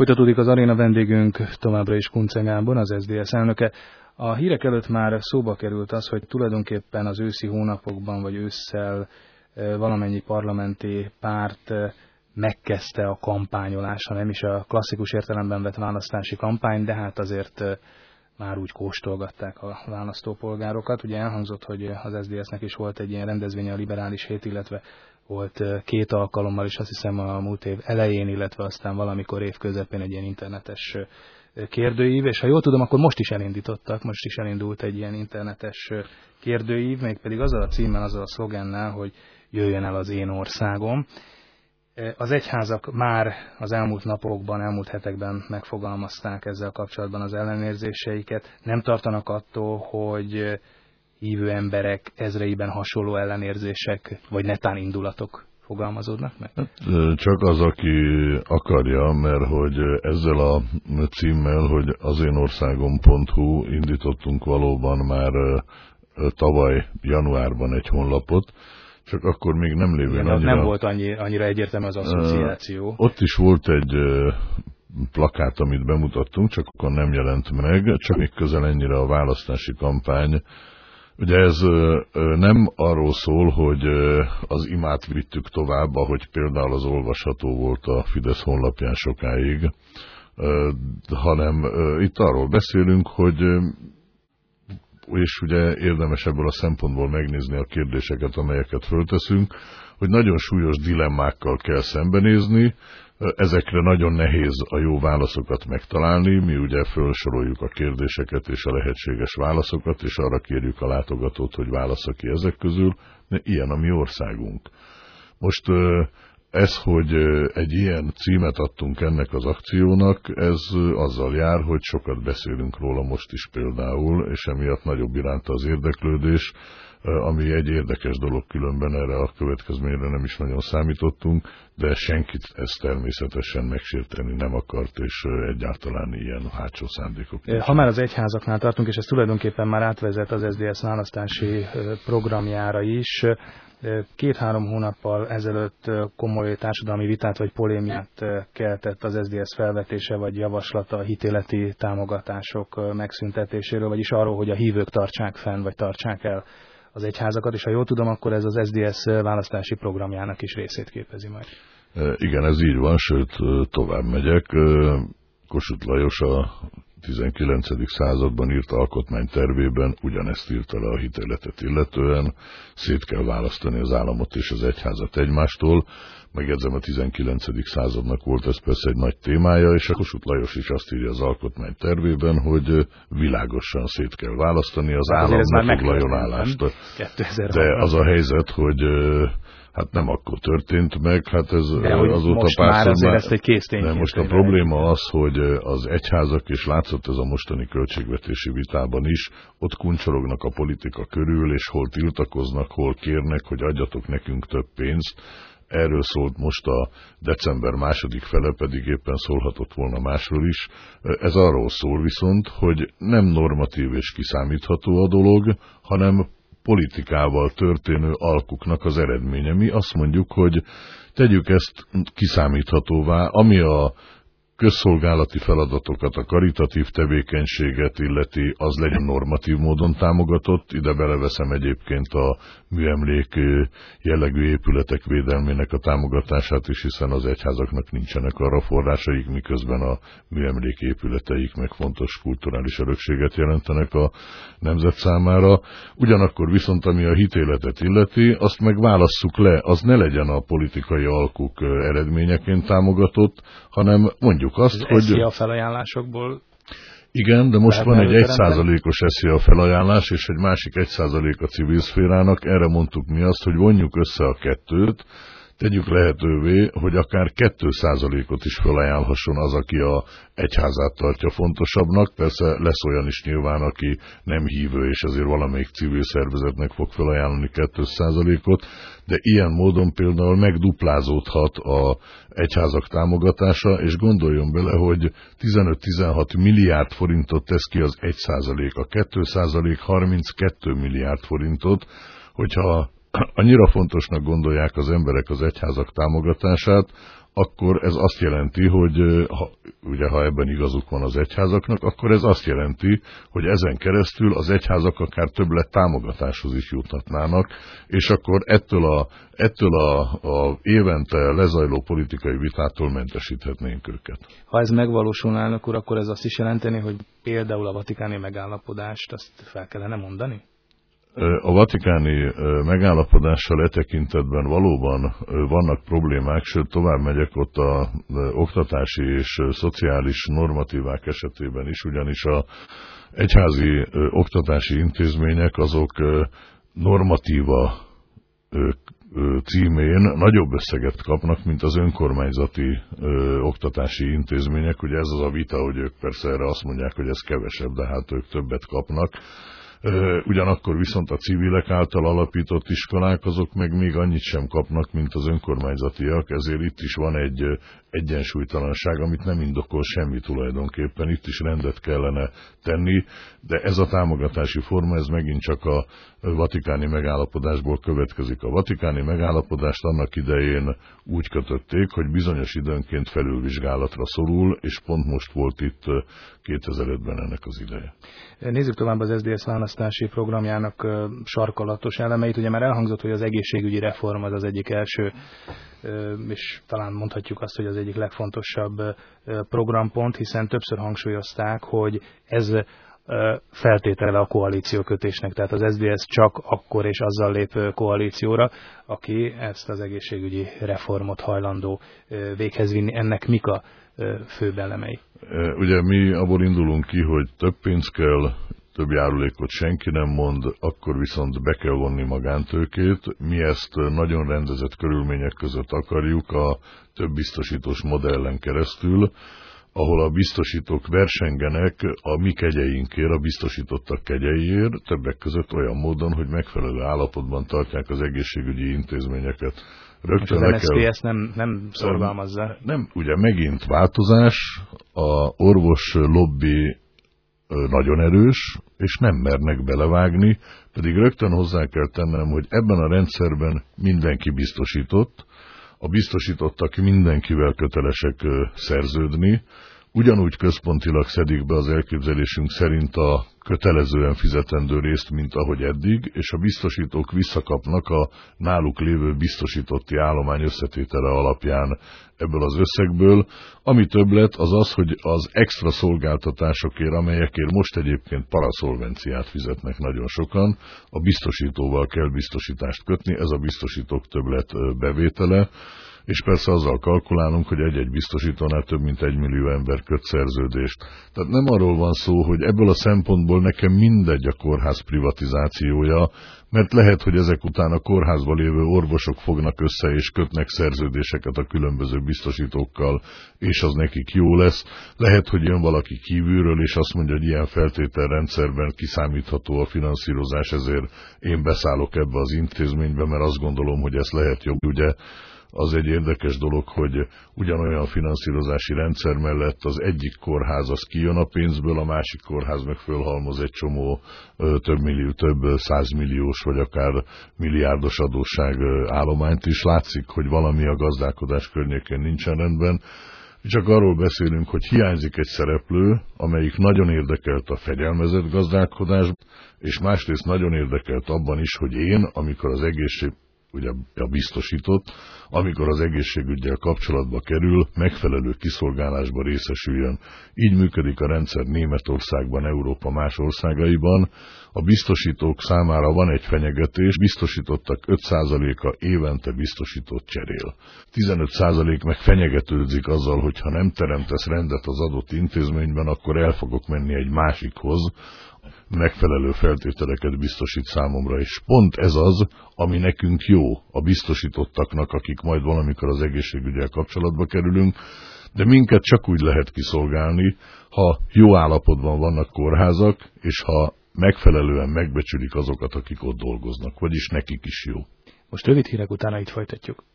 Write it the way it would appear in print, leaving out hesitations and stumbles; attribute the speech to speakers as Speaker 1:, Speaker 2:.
Speaker 1: Folytatódik az aréna, vendégünk továbbra is Kunce Gábor, az SZDSZ elnöke. A hírek előtt már szóba került az, hogy tulajdonképpen az őszi hónapokban vagy ősszel valamennyi parlamenti párt megkezdte a kampányolást, ha nem is a klasszikus értelemben vett választási kampány, de hát azért már úgy kóstolgatták a választópolgárokat. Ugye elhangzott, hogy az SZDSZ-nek is volt egy ilyen rendezvénye, a Liberális Hét, illetve volt 2 alkalommal is, azt hiszem a múlt év elején, illetve aztán valamikor év közepén egy ilyen internetes kérdőív, és ha jól tudom, akkor most is elindult egy ilyen internetes kérdőív, mégpedig azzal a címmel, azzal a szlogennel, hogy jöjjön el az én országom. Az egyházak már az elmúlt napokban, elmúlt hetekben megfogalmazták ezzel kapcsolatban az ellenérzéseiket. Nem tartanak attól, hogy hívő emberek ezreiben hasonló ellenérzések, vagy netán indulatok fogalmazódnak meg?
Speaker 2: Csak az, aki akarja, mert hogy ezzel a címmel, hogy azénországom.hu indítottunk valóban már tavaly januárban egy honlapot, csak akkor még nem lévén annyira...
Speaker 1: Nem volt annyira egyértelmű az asszociáció.
Speaker 2: Ott is volt egy plakát, amit bemutattunk, csak akkor nem jelent meg, csak még közel ennyire a választási kampány. Ugye ez nem arról szól, hogy az imát vittük tovább, ahogy például az olvasható volt a Fidesz honlapján sokáig, hanem itt arról beszélünk, hogy és ugye érdemes ebből a szempontból megnézni a kérdéseket, amelyeket fölteszünk, hogy nagyon súlyos dilemmákkal kell szembenézni, ezekre nagyon nehéz a jó válaszokat megtalálni, mi ugye felsoroljuk a kérdéseket és a lehetséges válaszokat, és arra kérjük a látogatót, hogy válassza ki ezek közül, de ilyen a mi országunk. Most ez, hogy egy ilyen címet adtunk ennek az akciónak, ez azzal jár, hogy sokat beszélünk róla most is például, és emiatt nagyobb iránta az érdeklődés, ami egy érdekes dolog, különben erre a következményre nem is nagyon számítottunk, de senkit ez természetesen megsérteni nem akart, és egyáltalán ilyen hátsó szándékok.
Speaker 1: Ha már az egyházaknál tartunk, és ez tulajdonképpen már átvezet az SZDSZ választási programjára is, 2-3 hónappal ezelőtt komoly társadalmi vitát vagy polémiát keltett az SZDSZ felvetése vagy javaslata a hitéleti támogatások megszüntetéséről, vagyis arról, hogy a hívők tartsák fenn vagy tartsák el az egyházakat, és ha jól tudom, akkor ez az SZDSZ választási programjának is részét képezi majd.
Speaker 2: Igen, ez így van, sőt tovább megyek. Kossuth Lajos a 19. században írt alkotmánytervében ugyanezt írta le a hitéletet illetően, szét kell választani az államot és az egyházat egymástól, megjegyzem, a 19. századnak volt ez persze egy nagy témája, és a Kossuth Lajos is azt írja az alkotmánytervében, hogy világosan szét kell választani az állam ne foglaljon állást. De az a helyzet, hogy hát nem akkor történt meg, hát ez azóta párszor de most a probléma az, hogy az egyházak, és látszott ez a mostani költségvetési vitában is, ott kuncsorognak a politika körül, és hol tiltakoznak, hol kérnek, hogy adjatok nekünk több pénzt. Erről szólt most a december második fele, pedig éppen szólhatott volna másról is. Ez arról szól viszont, hogy nem normatív és kiszámítható a dolog, hanem politikával történő alkuknak az eredménye. Mi azt mondjuk, hogy tegyük ezt kiszámíthatóvá, ami a közszolgálati feladatokat, a karitatív tevékenységet illeti, az legyen normatív módon támogatott. Ide beleveszem egyébként a műemlék jellegű épületek védelmének a támogatását is, hiszen az egyházaknak nincsenek arra forrásaik, miközben a műemlék épületeik meg fontos kulturális örökséget jelentenek a nemzet számára. Ugyanakkor viszont, ami a hitéletet illeti, azt meg válasszuk le, az ne legyen a politikai alkuk eredményeként támogatott, hanem mondjuk azt, hogy...
Speaker 1: SZIA felajánlásokból...
Speaker 2: Igen, de most van egy 1%-os SZIA felajánlás, és egy másik 1% a civil szférának. Erre mondtuk mi azt, hogy vonjuk össze a kettőt, tegyük lehetővé, hogy akár 2%-ot is felajánlhasson az, aki a egyházát tartja fontosabbnak. Persze lesz olyan is nyilván, aki nem hívő, és azért valamelyik civil szervezetnek fog felajánlani 2%-ot, de ilyen módon például megduplázódhat az egyházak támogatása, és gondoljon bele, hogy 15-16 milliárd forintot tesz ki az 1%, a 2% 32 milliárd forintot, hogyha annyira fontosnak gondolják az emberek az egyházak támogatását, akkor ez azt jelenti, hogy ha ebben igazuk van az egyházaknak, akkor ez azt jelenti, hogy ezen keresztül az egyházak akár többlet támogatáshoz is juthatnának, és akkor ettől a évente lezajló politikai vitától mentesíthetnénk őket.
Speaker 1: Ha ez megvalósulna, elnök úr, akkor ez azt is jelenteni, hogy például a vatikáni megállapodást azt fel kellene mondani?
Speaker 2: A vatikáni megállapodással tekintetben valóban vannak problémák, sőt tovább megyek ott az oktatási és szociális normatívák esetében is, ugyanis az egyházi oktatási intézmények azok normatíva címén nagyobb összeget kapnak, mint az önkormányzati oktatási intézmények. Ugye ez az a vita, hogy ők persze erre azt mondják, hogy ez kevesebb, de hát ők többet kapnak. Ugyanakkor viszont a civilek által alapított iskolák azok meg még annyit sem kapnak, mint az önkormányzatiak, ezért itt is van egy egyensúlytalanság, amit nem indokol semmi tulajdonképpen, itt is rendet kellene tenni, de ez a támogatási forma, ez megint csak a vatikáni megállapodásból következik. A vatikáni megállapodást annak idején úgy kötötték, hogy bizonyos időnként felülvizsgálatra szorul, és pont most volt itt 2005-ben ennek az ideje.
Speaker 1: Nézzük tovább az SZDSZ választási programjának sarkalatos elemeit. Ugye már elhangzott, hogy az egészségügyi reform az egyik első, és talán mondhatjuk azt, hogy az egyik legfontosabb programpont, hiszen többször hangsúlyozták, hogy ez feltétele a koalíciókötésnek, tehát az SZDSZ csak akkor és azzal lép koalícióra, aki ezt az egészségügyi reformot hajlandó véghez vinni. Ennek mik a főbb elemei?
Speaker 2: Ugye mi abból indulunk ki, hogy több pénz kell, több járulékot senki nem mond, akkor viszont be kell vonni magántőkét. Mi ezt nagyon rendezett körülmények között akarjuk a több biztosítós modellen keresztül, ahol a biztosítók versengenek a mi kegyeinkért, a biztosítottak kegyeiért, többek között olyan módon, hogy megfelelő állapotban tartják az egészségügyi intézményeket.
Speaker 1: Rögtön az MSZP ezt nem szorgalmazza.
Speaker 2: Nem, ugye megint változás, a orvos lobby nagyon erős, és nem mernek belevágni, pedig rögtön hozzá kell tennem, hogy ebben a rendszerben mindenki biztosított, a biztosítottak mindenkivel kötelesek szerződni, ugyanúgy központilag szedik be az elképzelésünk szerint a kötelezően fizetendő részt, mint ahogy eddig, és a biztosítók visszakapnak a náluk lévő biztosítotti állomány összetétele alapján ebből az összegből. Ami többlet az az, hogy az extra szolgáltatásokért, amelyekért most egyébként paraszolvenciát fizetnek nagyon sokan, a biztosítóval kell biztosítást kötni, ez a biztosítók többlet bevétele, és persze azzal kalkulálunk, hogy egy-egy biztosítónál több mint 1 millió ember köt szerződést. Tehát nem arról van szó, hogy ebből a szempontból nekem mindegy a kórház privatizációja, mert lehet, hogy ezek után a kórházban lévő orvosok fognak össze és kötnek szerződéseket a különböző biztosítókkal, és az nekik jó lesz. Lehet, hogy jön valaki kívülről, és azt mondja, hogy ilyen feltételrendszerben kiszámítható a finanszírozás, ezért én beszállok ebbe az intézménybe, mert azt gondolom, hogy ez lehet jobb. Ugye az egy érdekes dolog, hogy ugyanolyan finanszírozási rendszer mellett az egyik kórház az kijön a pénzből, a másik kórház meg fölhalmoz egy csomó több 100 milliós vagy akár milliárdos adósság állományt is. Látszik, hogy valami a gazdálkodás környékén nincsen rendben. Csak arról beszélünk, hogy hiányzik egy szereplő, amelyik nagyon érdekelt a fegyelmezett gazdálkodásban, és másrészt nagyon érdekelt abban is, hogy én, amikor az ugye a biztosított, amikor az egészségüggyel kapcsolatba kerül, megfelelő kiszolgálásba részesüljön. Így működik a rendszer Németországban, Európa más országaiban. A biztosítók számára van egy fenyegetés, biztosítottak 5%-a évente biztosított cserél. 15% meg fenyegetődik azzal, hogy ha nem teremtesz rendet az adott intézményben, akkor el fogok menni egy másikhoz, megfelelő feltételeket biztosít számomra, és pont ez az, ami nekünk jó, a biztosítottaknak, akik majd valamikor az egészségügyel kapcsolatba kerülünk, de minket csak úgy lehet kiszolgálni, ha jó állapotban vannak kórházak, és ha megfelelően megbecsülik azokat, akik ott dolgoznak, vagyis nekik is jó.
Speaker 1: Most rövid hírek utána itt folytatjuk.